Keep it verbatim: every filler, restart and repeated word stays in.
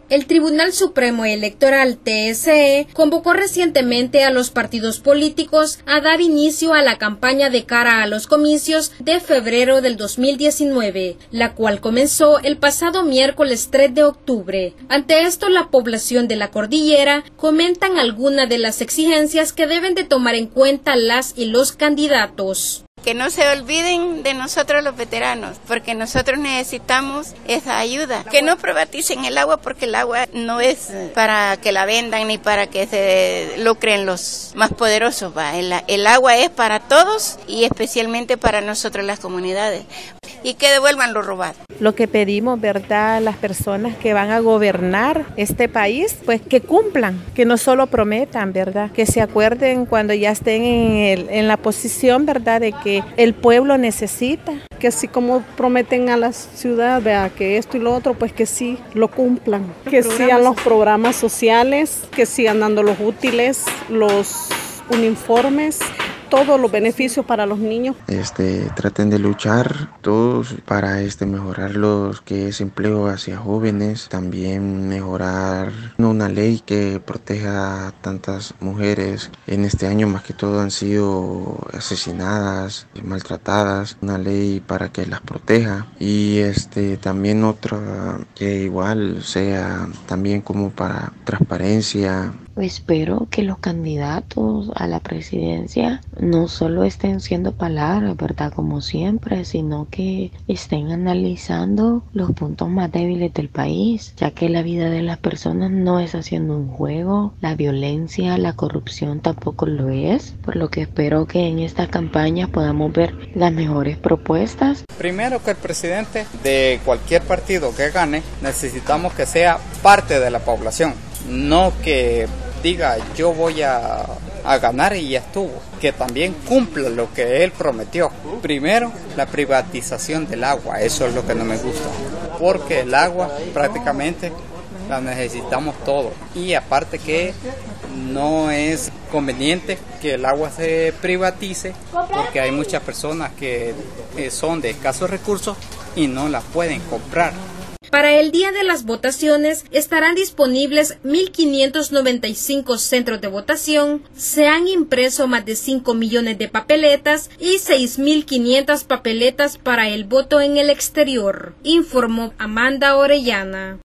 El Tribunal Supremo Electoral T S E convocó recientemente a los partidos políticos a dar inicio a la campaña de cara a los comicios de febrero del dos mil diecinueve, la cual comenzó el pasado miércoles tres de octubre. Ante esto, la población de la cordillera comentan algunas de las exigencias que deben de tomar en cuenta las y los candidatos. Que no se olviden de nosotros los veteranos, porque nosotros necesitamos esa ayuda. Que no privaticen el agua, porque el agua no es para que la vendan ni para que se lucren los más poderosos. ¿va? El, el agua es para todos y especialmente para nosotros las comunidades. Y que devuelvan lo robado. Lo que pedimos, ¿verdad?, las personas que van a gobernar este país, pues que cumplan, que no solo prometan, ¿verdad?, que se acuerden cuando ya estén en, el, en la posición, ¿verdad?, de que el pueblo necesita. Que así como prometen a la ciudad, vea, que esto y lo otro, pues que sí lo cumplan. Que sigan los programas sociales, que sigan dando los útiles, los uniformes, todos los beneficios para los niños. Este, traten de luchar todos para este, mejorar lo que es empleo hacia jóvenes, también mejorar una ley que proteja a tantas mujeres. En este año más que todo han sido asesinadas, maltratadas, una ley para que las proteja y este, también otra que igual sea también como para transparencia. Espero que los candidatos a la presidencia no solo estén siendo palabras, ¿verdad?, como siempre, sino que estén analizando los puntos más débiles del país, ya que la vida de las personas no es haciendo un juego, la violencia, la corrupción tampoco lo es, por lo que espero que en esta campaña podamos ver las mejores propuestas. Primero, que el presidente de cualquier partido que gane, necesitamos que sea parte de la población, no que diga yo voy a, a ganar y ya estuvo, que también cumpla lo que él prometió. Primero, la privatización del agua, eso es lo que no me gusta, porque el agua prácticamente la necesitamos todos y aparte que no es conveniente que el agua se privatice porque hay muchas personas que, que son de escasos recursos y no la pueden comprar. Para el día de las votaciones estarán disponibles mil quinientos noventa y cinco centros de votación, se han impreso más de cinco millones de papeletas y seis mil quinientas papeletas para el voto en el exterior, informó Amanda Orellana.